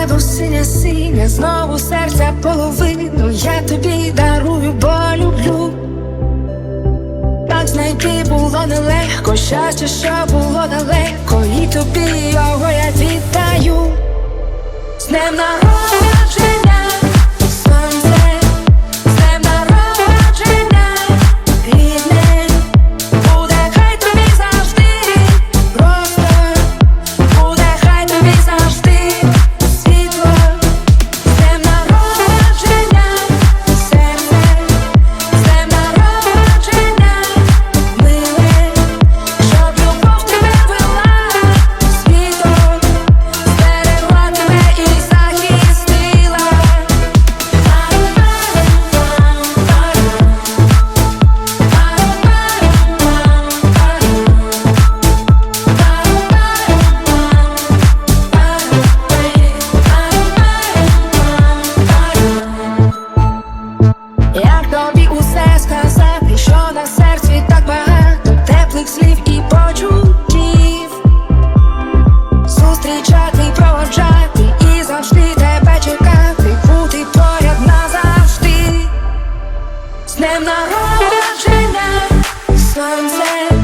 небо синє-синє, знову серця половину я тобі дарую, бо люблю. Так знайти було нелегко, щастя, що було далеко, і тобі його я віддаю. З днем народження, сонце, з днем народження, рідне, буде хай тобі завжди, просто буде хай тобі завжди світло. З днем народження, серце, з днем народження, миле, щоб любов тебе вела світом, зберегла тебе і захистила. Як тобі усе сказати, що на серці так багато теплих слів і почуттів, зустрічати, проводжати і завжди тебе чекати, бути поряд назавжди. З днем народження, сонце.